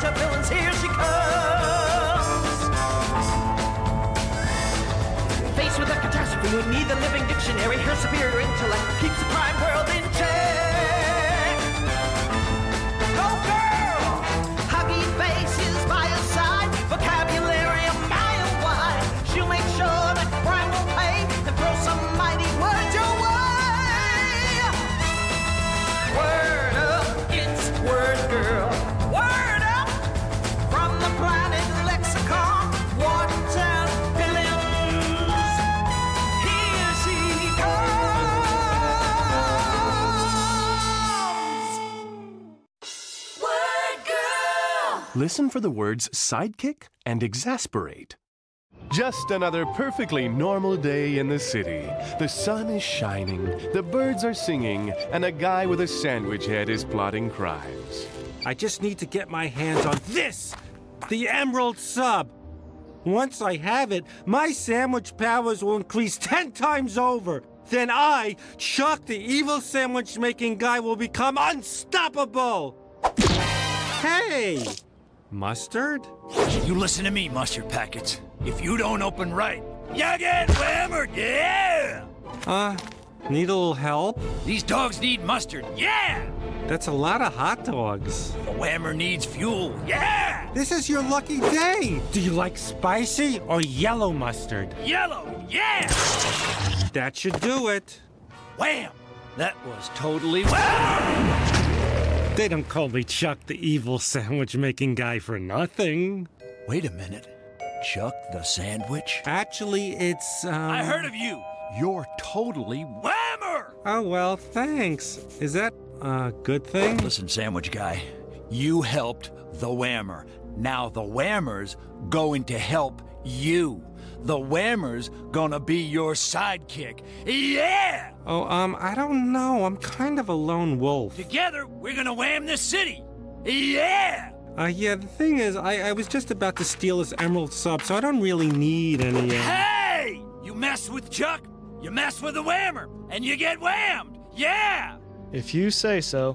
of villains, here she comes. Faced with a catastrophe, we need the living dictionary. Her superior intellect keeps the crime world in check. Go girl! Huggy Face is by her side. Vocabulary a mile wide. She'll make sure that crime will pay and throw some mighty words your way. Word up, it's Word Girl. Word up from the planet lexicon. Watertown villains. Here she comes. Word Girl. Listen for the words sidekick and exasperate. Just another perfectly normal day in the city. The sun is shining, the birds are singing, and a guy with a sandwich head is plotting crimes. I just need to get my hands on this, the Emerald Sub. Once I have it, my sandwich powers will increase 10 times over. Then I, Chuck, the evil sandwich-making guy, will become unstoppable. Hey, Mustard? You listen to me, Mustard Packets. If you don't open right, you get hammered, yeah! Need a little help? These dogs need mustard, yeah! That's a lot of hot dogs. The whammer needs fuel, yeah! This is your lucky day. Do you like spicy or yellow mustard? Yellow, yeah! That should do it. Wham! That was totally wham! They don't call me Chuck, the evil sandwich-making guy, for nothing. Wait a minute. Chuck the Sandwich? Actually, it's, I heard of you. You're totally whammer! Oh, well, thanks. Is that a good thing? Listen, Sandwich Guy, you helped the whammer. Now the whammer's going to help you. The whammer's gonna be your sidekick. Yeah! Oh, I don't know. I'm kind of a lone wolf. Together, we're gonna wham this city. Yeah! Yeah, the thing is, I was just about to steal this Emerald Sub, so I don't really need any, Hey! You mess with Chuck, you mess with the whammer, and you get whammed. Yeah! If you say so.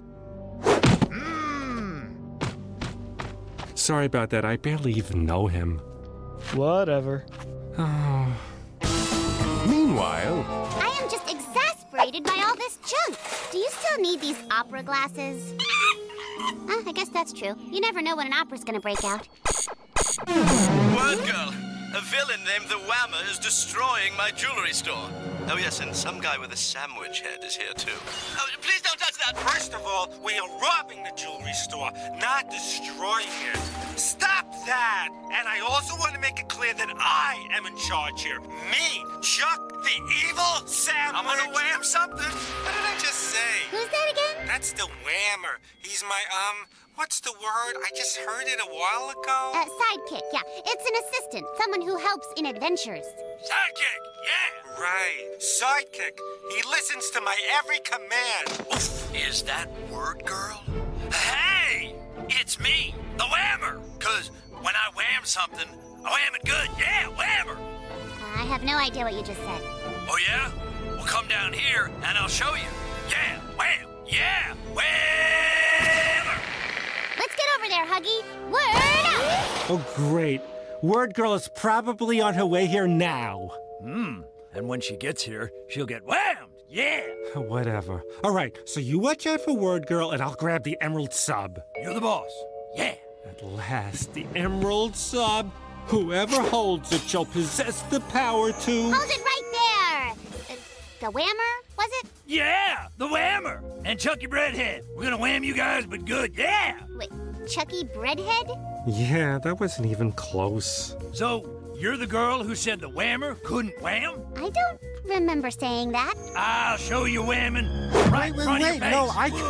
Sorry about that. I barely even know him. Whatever. Oh. Meanwhile, I am just exasperated by all this junk. Do you still need these opera glasses? I guess that's true. You never know when an opera's gonna break out. Word Girl! A villain named the Whammer is destroying my jewelry store. Oh yes, and some guy with a sandwich head is here too. Oh, please don't touch that! First of all, we are robbing the jewelry store, not destroying it. Stop that! And I also want to make it clear that I am in charge here. Me, Chuck, the evil sandwich. I'm gonna wham something. What did I just say? Who's that again? That's the whammer. He's my, what's the word? I just heard it a while ago. Sidekick, yeah. It's an assistant, someone who helps in adventures. Sidekick, yeah! Right. Sidekick. He listens to my every command. Oof. Is that Word Girl? Hey! It's me, the whammer! 'Cause when I wham something, I wham it good, yeah, whammer! I have no idea what you just said. Oh yeah? Well, come down here and I'll show you. Yeah, wham! Yeah, whammer! Let's get over there, Huggy. Word up! Oh, great. Word Girl is probably on her way here now. And when she gets here, she'll get whammed, yeah! Whatever. All right, so you watch out for Word Girl, and I'll grab the Emerald Sub. You're the boss, yeah! At last, the Emerald Sub. Whoever holds it shall possess the power to... Hold it right there! The whammer, was it? Yeah, the whammer! And Chucky Breadhead. We're gonna wham you guys, but good, yeah! Wait, Chucky Breadhead? Yeah, that wasn't even close. So, you're the girl who said the whammer couldn't wham? I don't remember saying that. I'll show you whamming right in front of your face. No,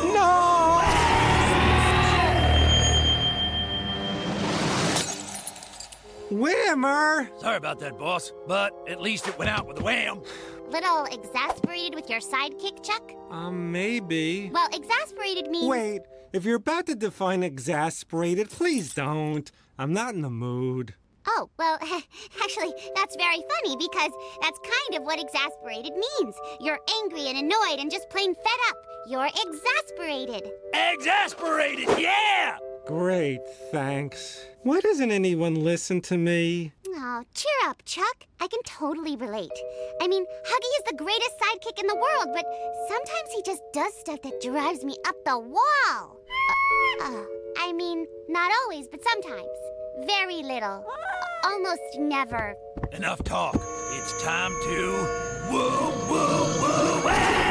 no! Whammer! Sorry about that, boss, but at least it went out with a wham. Little exasperated with your sidekick, Chuck? Maybe. Well, exasperated means... Wait, if you're about to define exasperated, please don't. I'm not in the mood. Oh, well, actually, that's very funny because that's kind of what exasperated means. You're angry and annoyed and just plain fed up. You're exasperated. Exasperated, yeah! Great, thanks. Why doesn't anyone listen to me? Oh, cheer up, Chuck. I can totally relate. I mean, Huggy is the greatest sidekick in the world, but sometimes he just does stuff that drives me up the wall. I mean, not always, but sometimes. Very little. Almost never. Enough talk. It's time to... Whoa, whoa, whoa!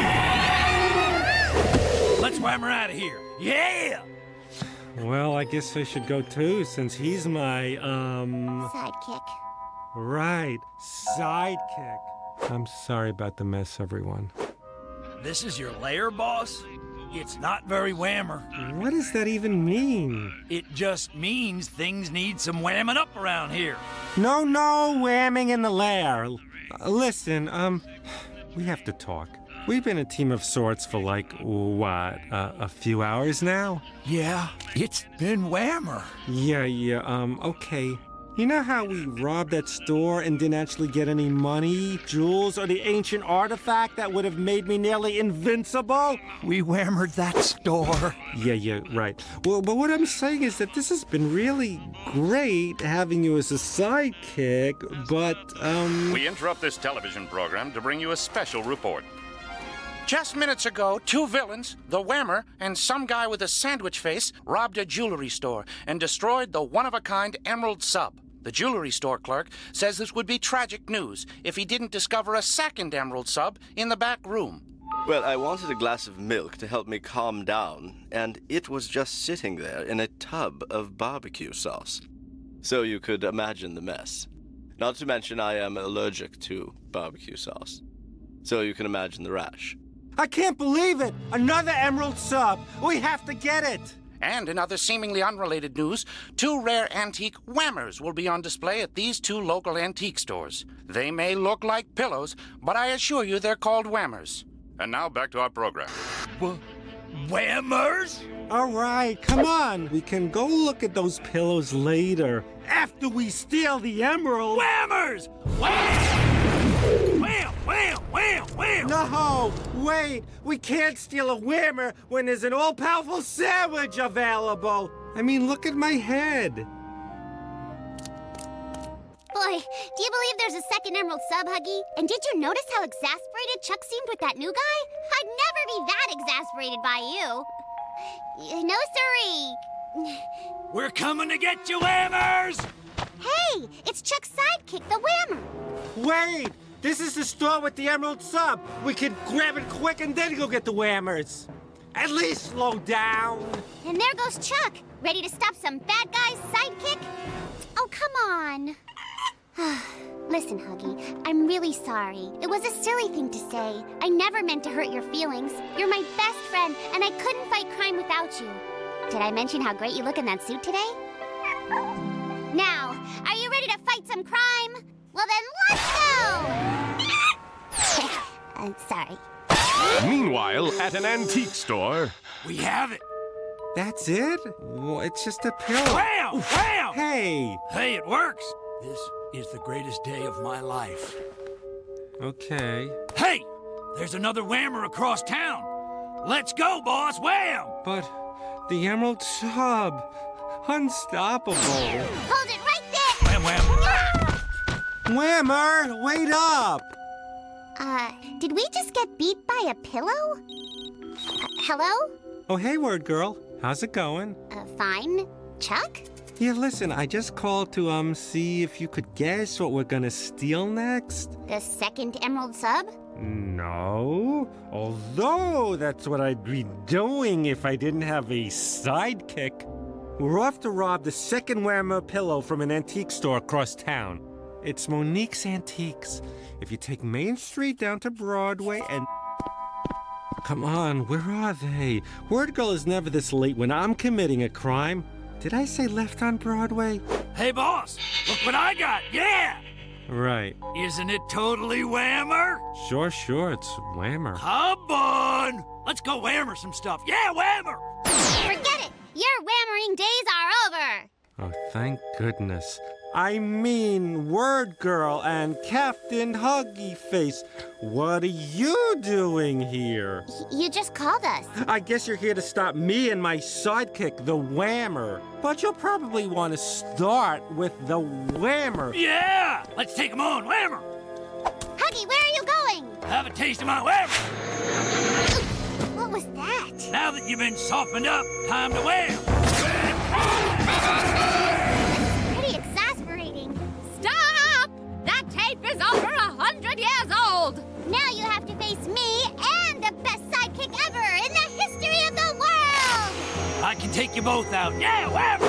Let's whammer out of here. Yeah! Well, I guess I should go too, since he's my, Sidekick. Right, sidekick. I'm sorry about the mess, everyone. This is your lair, boss? It's not very whammer. What does that even mean? It just means things need some whamming up around here. No whamming in the lair. Listen, we have to talk. We've been a team of sorts for a few hours now? Yeah, it's been whammer. Yeah, okay. You know how we robbed that store and didn't actually get any money, jewels, or the ancient artifact that would have made me nearly invincible? We whammered that store. Yeah, right. Well, but what I'm saying is that this has been really great having you as a sidekick, but, We interrupt this television program to bring you a special report. Just minutes ago, two villains, the Whammer and some guy with a sandwich face, robbed a jewelry store and destroyed the one-of-a-kind Emerald Sub. The jewelry store clerk says this would be tragic news if he didn't discover a second Emerald Sub in the back room. Well, I wanted a glass of milk to help me calm down, and it was just sitting there in a tub of barbecue sauce. So you could imagine the mess. Not to mention I am allergic to barbecue sauce. So you can imagine the rash. I can't believe it! Another Emerald Sub! We have to get it! And in other seemingly unrelated news, two rare antique Whammers will be on display at these two local antique stores. They may look like pillows, but I assure you they're called Whammers. And now back to our program. Whammers? All right, come on. We can go look at those pillows later, after we steal the emerald. Whammers! Wham! Wham, wham, wham, wham! No, wait. We can't steal a whammer when there's an all-powerful sandwich available. I mean, look at my head. Boy, do you believe there's a second Emerald Sub, Huggy? And did you notice how exasperated Chuck seemed with that new guy? I'd never be that exasperated by you. No, siree. We're coming to get you, Whammers! Hey, it's Chuck's sidekick, the Whammer. Wait, this is the store with the Emerald Sub. We could grab it quick and then go get the whammers. At least slow down. And there goes Chuck, ready to stop some bad guy's sidekick. Oh, come on. Listen, Huggy, I'm really sorry. It was a silly thing to say. I never meant to hurt your feelings. You're my best friend, and I couldn't fight crime without you. Did I mention how great you look in that suit today? Now, are you ready to fight some crime? Well then, let's go! I'm sorry. Meanwhile, at an antique store... We have it. That's it? Well, it's just a pillow. Wham! Wham! Hey! Hey, it works. This is the greatest day of my life. Okay. Hey! There's another whammer across town. Let's go, boss. Wham! But the Emerald Sub... Unstoppable. Hold it right there! Wham, wham. Whammer, wait up! Did we just get beat by a pillow? Hello? Oh, hey, Word Girl. How's it going? Fine. Chuck? Yeah, listen, I just called to, see if you could guess what we're gonna steal next. The second Emerald Sub? No. Although that's what I'd be doing if I didn't have a sidekick. We're off to rob the second Whammer pillow from an antique store across town. It's Monique's Antiques. If you take Main Street down to Broadway and... Come on, where are they? Word Girl is never this late when I'm committing a crime. Did I say left on Broadway? Hey, boss, look what I got. Yeah! Right. Isn't it totally whammer? Sure, it's Whammer. Come on! Let's go whammer some stuff. Yeah, whammer! Forget it! Your whammering days are over! Oh, thank goodness. I mean, Word Girl and Captain Huggy Face. What are you doing here? You just called us. I guess you're here to stop me and my sidekick, the Whammer. But you'll probably want to start with the Whammer. Yeah! Let's take him on, Whammer! Huggy, where are you going? Have a taste of my Whammer! What was that? Now that you've been softened up, time to wham! Pretty exasperating. Stop! That tape is over 100 years old! Now you have to face me and the best sidekick ever in the history of the world! I can take you both out. Yeah, Whammer!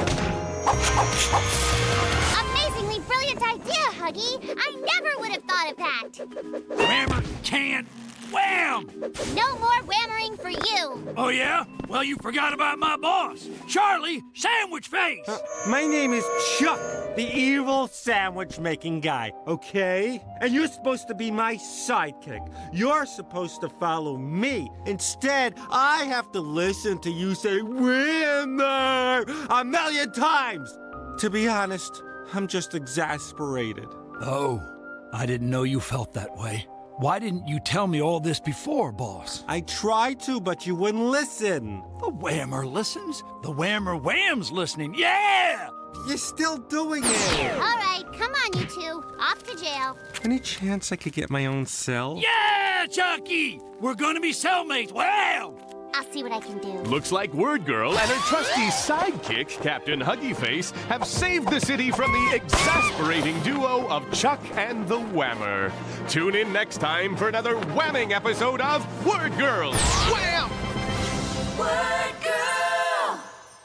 Amazingly brilliant idea, Huggy. I never would have thought of that. Whammer can't wham! No more whammering for you. Oh, yeah? Well, you forgot about my boss, Charlie Sandwich Face. My name is Chuck, the evil sandwich-making guy, okay? And you're supposed to be my sidekick. You're supposed to follow me. Instead, I have to listen to you say, "Winner!" a million times. To be honest, I'm just exasperated. Oh, I didn't know you felt that way. Why didn't you tell me all this before, boss? I tried to, but you wouldn't listen. The Whammer listens. The Whammer whams listening. Yeah! You're still doing it. All right, come on, you two. Off to jail. Any chance I could get my own cell? Yeah, Chucky! We're gonna be cellmates. Wham! I'll see what I can do. Looks like Word Girl and her trusty sidekick, Captain Huggy Face, have saved the city from the exasperating duo of Chuck and the Whammer. Tune in next time for another whamming episode of Word Girl. Wham! Word Girl!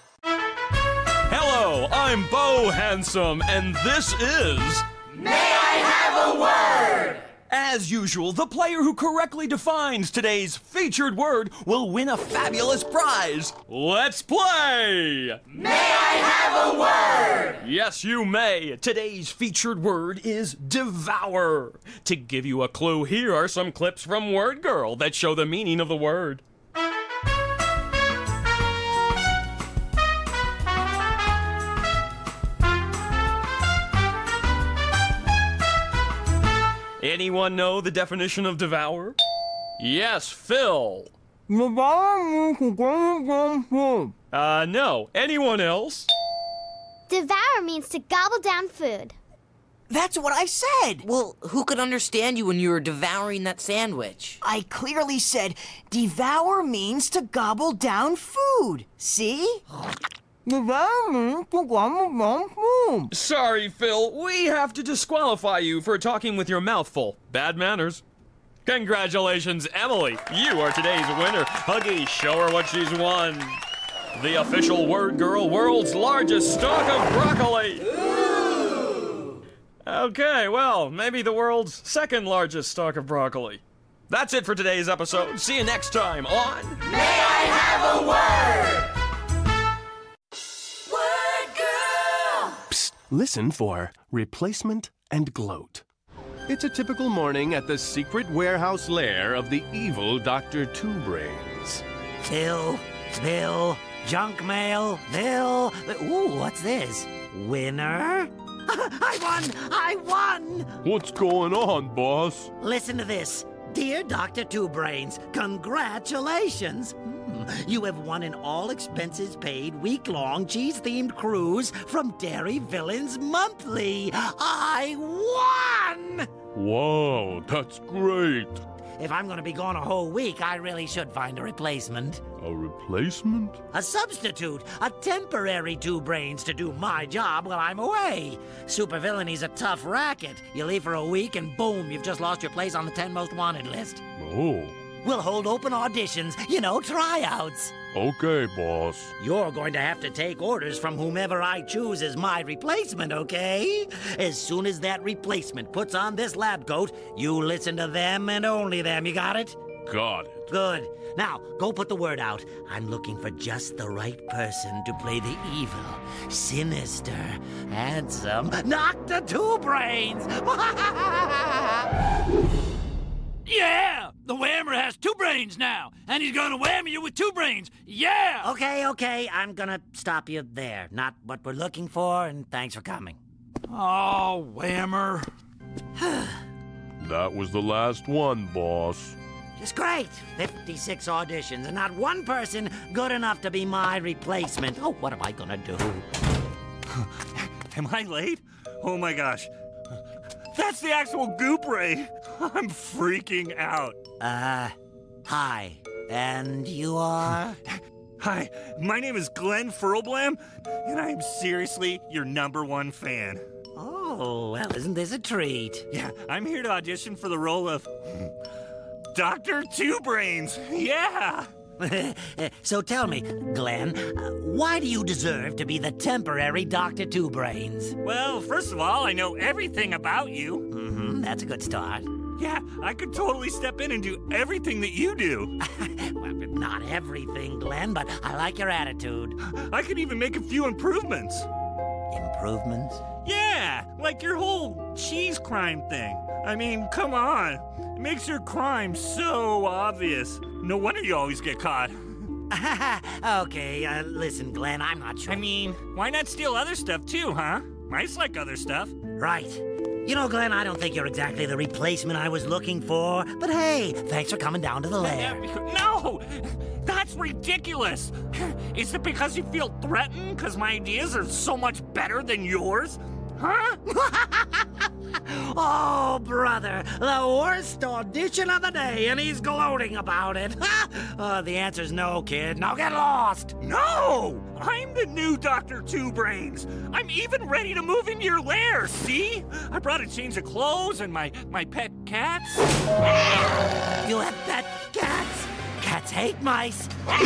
Hello, I'm Bo Handsome, and this is... May I have a word? As usual, the player who correctly defines today's featured word will win a fabulous prize. Let's play! May I have a word? Yes, you may. Today's featured word is devour. To give you a clue, here are some clips from Word Girl that show the meaning of the word. Anyone know the definition of devour? Yes, Phil. No. Anyone else? Devour means to gobble down food. That's what I said! Well, who could understand you when you were devouring that sandwich? I clearly said devour means to gobble down food. See? Sorry, Phil. We have to disqualify you for talking with your mouth full. Bad manners. Congratulations, Emily. You are today's winner. Huggy, show her what she's won. The official Word Girl world's largest stalk of broccoli. Ooh. Okay, well, maybe the world's second largest stalk of broccoli. That's it for today's episode. See you next time on... May I have a word? Listen for replacement and gloat. It's a typical morning at the secret warehouse lair of the evil Dr. Two Brains. Bill, junk mail, Bill. Ooh, what's this? Winner? I won! What's going on, boss? Listen to this. Dear Dr. Two Brains, congratulations! You have won an all-expenses-paid, week-long, cheese-themed cruise from Dairy Villains Monthly. I won! Wow, that's great. If I'm going to be gone a whole week, I really should find a replacement. A replacement? A substitute, a temporary Two Brains to do my job while I'm away. Supervillain's a tough racket. You leave for a week and boom, you've just lost your place on the 10 most wanted list. Oh. We'll hold open auditions, tryouts. Okay, boss. You're going to have to take orders from whomever I choose as my replacement, okay? As soon as that replacement puts on this lab coat, you listen to them and only them. You got it? Got it. Good. Now, go put the word out. I'm looking for just the right person to play the evil, sinister, handsome Dr. Two Brains. Yeah! The Whammer has 2 brains now, and he's gonna wham you with 2 brains. Yeah! Okay, I'm gonna stop you there. Not what we're looking for, and thanks for coming. Oh, Whammer. That was the last one, boss. Just great. 56 auditions and not one person good enough to be my replacement. Oh, what am I gonna do? Am I late? Oh my gosh. That's the actual Goop Ray. I'm freaking out. Hi. And you are? Hi, my name is Glenn Furlblam, and I am seriously your #1 fan. Oh, well, isn't this a treat? Yeah, I'm here to audition for the role of Dr. Two Brains. Yeah! So tell me, Glenn, why do you deserve to be the temporary Dr. Two Brains? Well, first of all, I know everything about you. Mm-hmm, that's a good start. Yeah, I could totally step in and do everything that you do. Well, not everything, Glenn, but I like your attitude. I could even make a few improvements. Improvements? Yeah, like your whole cheese crime thing. I mean, come on. It makes your crime so obvious. No wonder you always get caught. Okay, listen, Glenn, I'm not sure. I mean, why not steal other stuff too, huh? Mice like other stuff. Right. You know, Glenn, I don't think you're exactly the replacement I was looking for, but hey, thanks for coming down to the lair. No! That's ridiculous! Is it because you feel threatened because my ideas are so much better than yours? Huh? Oh, brother, the worst audition of the day, and he's gloating about it. The answer's no, kid. Now get lost. No! I'm the new Dr. Two Brains. I'm even ready to move into your lair, see? I brought a change of clothes and my pet cats. You have pet cats? Cats hate mice.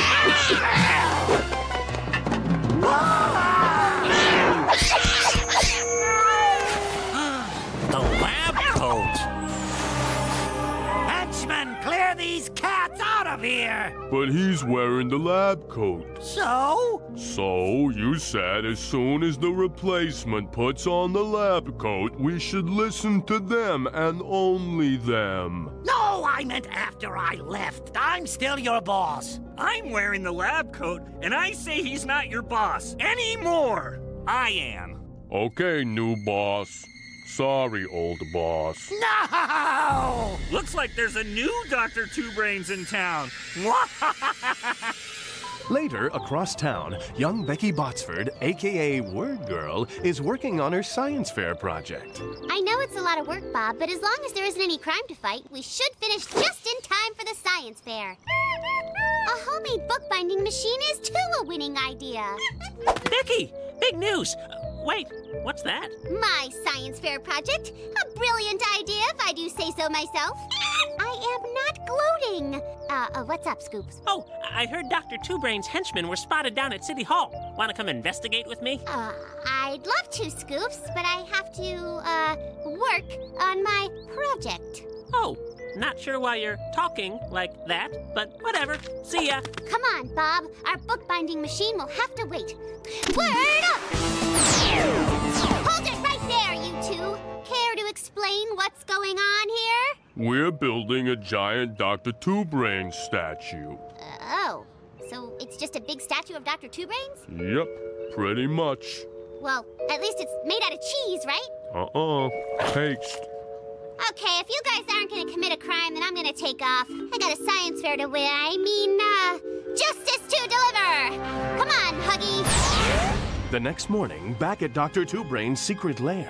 The lab coat. Henchmen, clear these cats out of here. But he's wearing the lab coat. So? So, you said as soon as the replacement puts on the lab coat, we should listen to them and only them. No, I meant after I left. I'm still your boss. I'm wearing the lab coat, and I say he's not your boss anymore. I am. Okay, new boss. Sorry, old boss. No! Looks like there's a new Dr. Two Brains in town. Later, across town, young Becky Botsford, a.k.a. Word Girl, is working on her science fair project. I know it's a lot of work, Bob, but as long as there isn't any crime to fight, we should finish just in time for the science fair. A homemade bookbinding machine is too a winning idea. Becky, big news. Wait, what's that? My science fair project. A brilliant idea, if I do say so myself. I am not gloating. What's up, Scoops? Oh, I heard Dr. Two Brains' henchmen were spotted down at City Hall. Want to come investigate with me? I'd love to, Scoops, but I have to, work on my project. Oh, not sure why you're talking like that, but whatever. See ya. Come on, Bob. Our bookbinding machine will have to wait. Word up! Hold it right there, you two. Care to explain what's going on here? We're building a giant Dr. Two Brains statue. Oh, so it's just a big statue of Dr. Two Brains? Yep, pretty much. Well, at least it's made out of cheese, right? Paste. Okay, if you guys aren't gonna commit a crime, then I'm gonna take off. I got a science fair to win. Justice to deliver! Come on, Huggy! The next morning, back at Dr. Two Brains' secret lair.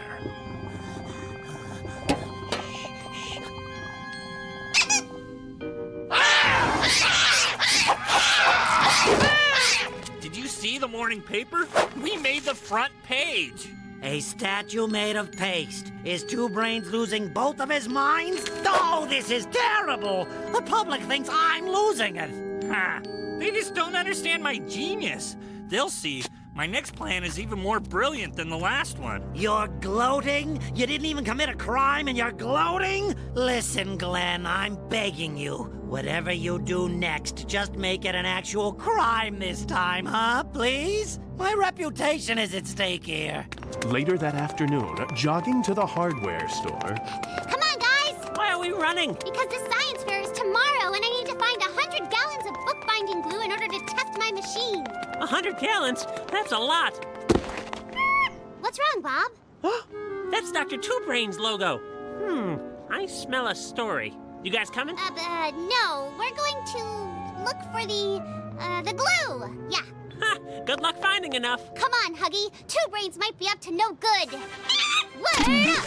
Did you see the morning paper? We made the front page. A statue made of paste. Is Two Brains losing both of his minds? Oh, this is terrible! The public thinks I'm losing it. Ha! They just don't understand my genius. They'll see. My next plan is even more brilliant than the last one. You're gloating? You didn't even commit a crime and you're gloating? Listen, Glenn, I'm begging you. Whatever you do next, just make it an actual crime this time, huh? Please? My reputation is at stake here. Later that afternoon, jogging to the hardware store. Come on, guys! Why are we running? Because the science fair is tomorrow, and I need to find 100 gallons of bookbinding glue in order to test my machine. 100 gallons? That's a lot. What's wrong, Bob? That's Dr. Two Brains' logo. I smell a story. You guys coming? No. We're going to look for the glue. Yeah. Ha! Good luck finding enough. Come on, Huggy. Two Brains might be up to no good. Word up!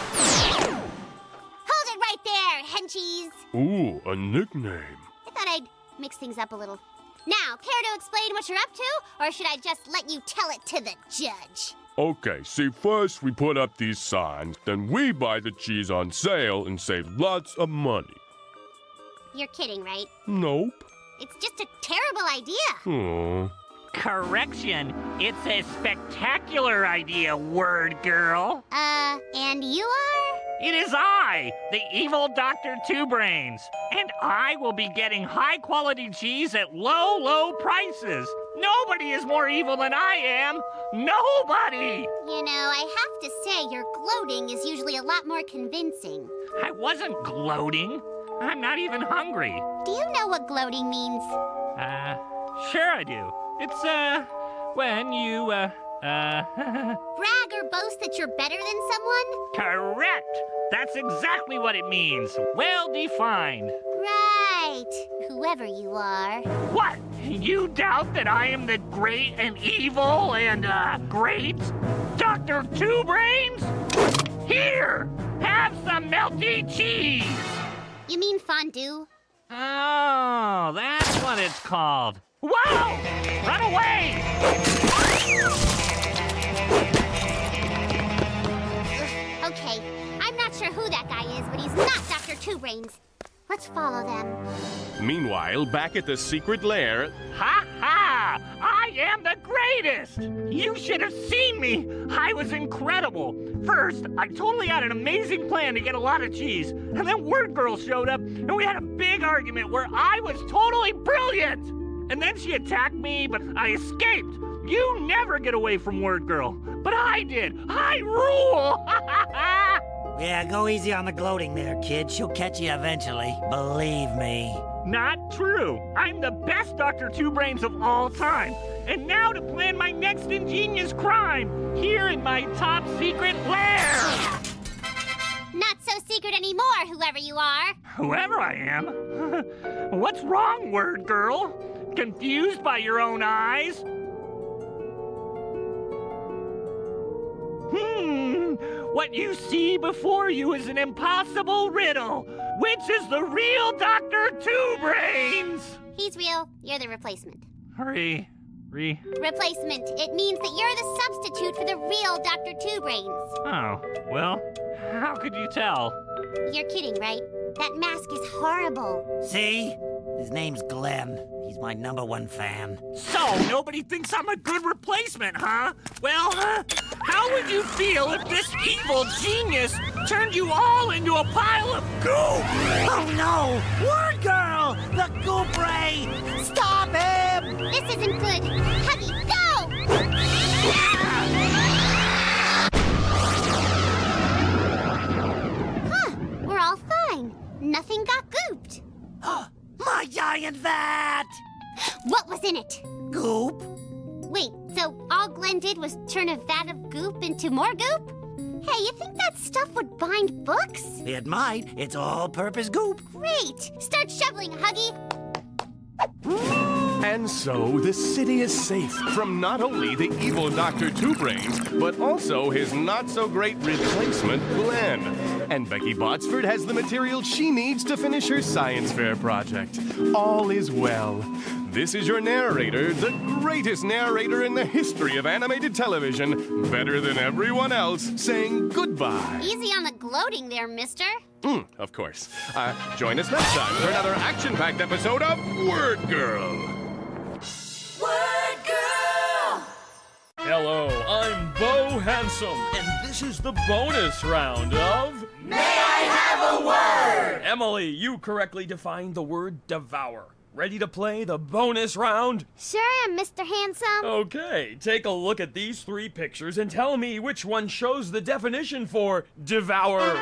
Hold it right there, henchies. Ooh, a nickname. I thought I'd mix things up a little. Now, care to explain what you're up to, or should I just let you tell it to the judge? Okay, see, first we put up these signs, then we buy the cheese on sale and save lots of money. You're kidding, right? Nope. It's just a terrible idea. Aww. Correction. It's a spectacular idea, word girl. And you are? It is I, the evil Dr. Two Brains. And I will be getting high-quality cheese at low, low prices. Nobody is more evil than I am. Nobody! You know, I have to say, your gloating is usually a lot more convincing. I wasn't gloating. I'm not even hungry. Do you know what gloating means? Sure I do. It's, when you, brag or boast that you're better than someone? Correct! That's exactly what it means. Well defined. Right. Whoever you are. What? You doubt that I am the great and evil and, great Dr. Two Brains? Here! Have some melty cheese! You mean fondue? Oh, that's what it's called. Whoa! Run away! Okay, I'm not sure who that guy is, but he's not Dr. Two Brains. Let's follow them. Meanwhile, back at the secret lair... Ha ha! I am the greatest! You should have seen me! I was incredible! First, I totally had an amazing plan to get a lot of cheese, and then Word Girl showed up, and we had a big argument where I was totally brilliant! And then she attacked me, but I escaped! You never get away from Word Girl, but I did! I rule! Ha ha ha! Yeah, go easy on the gloating there, kid. She'll catch you eventually. Believe me. Not true. I'm the best Dr. Two Brains of all time. And now to plan my next ingenious crime, here in my top secret lair. Not so secret anymore, whoever you are. Whoever I am? What's wrong, Word Girl? Confused by your own eyes? What you see before you is an impossible riddle. Which is the real Dr. Two Brains? He's real. You're the replacement. Replacement. It means that you're the substitute for the real Dr. Two Brains. Oh, well, how could you tell? You're kidding, right? That mask is horrible. See? His name's Glenn. He's my #1 fan. So, nobody thinks I'm a good replacement, huh? Well, how would you feel if this evil genius turned you all into a pile of goop? Oh no! Word Girl! The Goop Ray! Stop him! This isn't good. Huggy, go! Huh, we're all fine. Nothing got gooped. My giant vat! What was in it? Goop. Wait, so all Glenn did was turn a vat of goop into more goop? Hey, you think that stuff would bind books? It might. It's all-purpose goop. Great! Start shoveling, Huggy! And so, the city is safe from not only the evil Dr. Two Brains, but also his not-so-great replacement, Glenn. And Becky Botsford has the material she needs to finish her science fair project. All is well. This is your narrator, the greatest narrator in the history of animated television, better than everyone else, saying goodbye. Easy on the gloating there, mister. Of course. Join us next time for another action-packed episode of Word Girl. Word Girl! Hello, I'm Bo Handsome, and this is the bonus round of... May I have a word? Emily, you correctly defined the word devour. Ready to play the bonus round? Sure am, Mr. Handsome. Okay, take a look at these 3 pictures and tell me which one shows the definition for devour.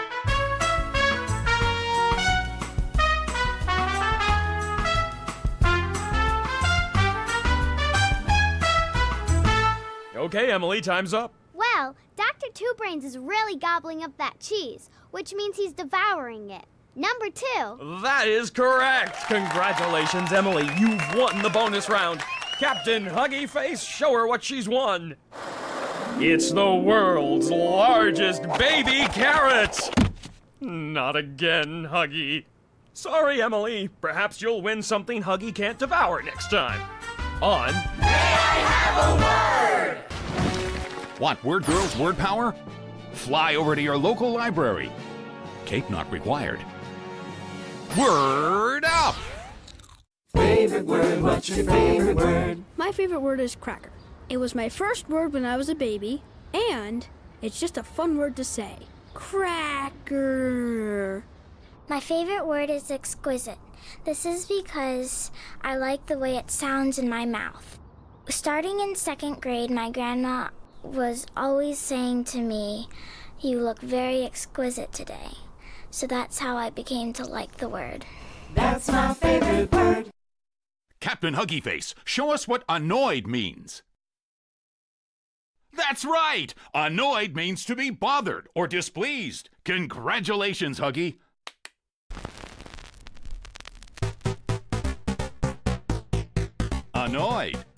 Okay, Emily, time's up. Well, Dr. Dr. Two Brains is really gobbling up that cheese, which means he's devouring it. Number 2. That is correct. Congratulations, Emily. You've won the bonus round. Captain Huggy Face, show her what she's won. It's the world's largest baby carrot. Not again, Huggy. Sorry, Emily. Perhaps you'll win something Huggy can't devour next time. On May I Have a Word? Want Word Girl's word power? Fly over to your local library. Cape not required. Word up! Favorite word, what's your favorite word? My favorite word is cracker. It was my first word when I was a baby, and it's just a fun word to say. Cracker. My favorite word is exquisite. This is because I like the way it sounds in my mouth. Starting in 2nd grade, my grandma was always saying to me, "You look very exquisite today." So that's how I became to like the word. That's my favorite word. Captain Huggy Face, show us what annoyed means. That's right! Annoyed means to be bothered or displeased. Congratulations, Huggy. Annoyed.